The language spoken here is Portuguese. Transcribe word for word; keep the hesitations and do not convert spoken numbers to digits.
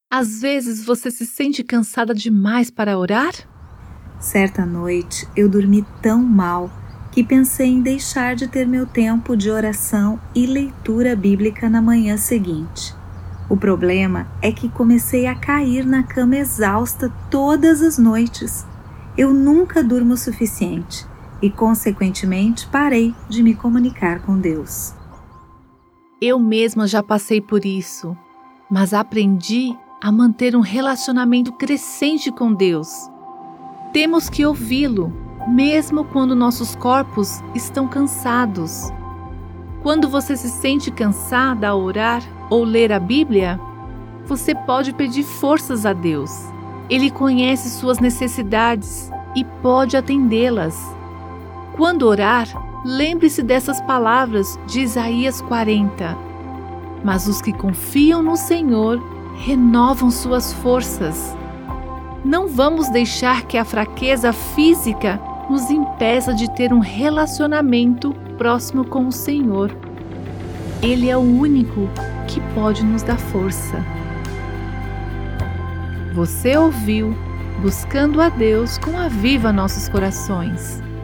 Às vezes você se sente cansada demais para orar? Certa noite eu dormi tão mal que pensei em deixar de ter meu tempo de oração e leitura bíblica na manhã seguinte. O problema é que comecei a cair na cama exausta todas as noites. Eu nunca durmo o suficiente e, consequentemente, parei de me comunicar com Deus. Eu mesma já passei por isso, mas aprendi a manter um relacionamento crescente com Deus. Temos que ouvi-lo, mesmo quando nossos corpos estão cansados. Quando você se sente cansada a orar ou ler a Bíblia, você pode pedir forças a Deus. Ele conhece suas necessidades e pode atendê-las. Quando orar, lembre-se dessas palavras de Isaías quarenta. Mas os que confiam no Senhor renovam suas forças. Não vamos deixar que a fraqueza física nos impeça de ter um relacionamento próximo com o Senhor. Ele é o único que pode nos dar força. Você ouviu Buscando a Deus com Aviva Nossos Corações.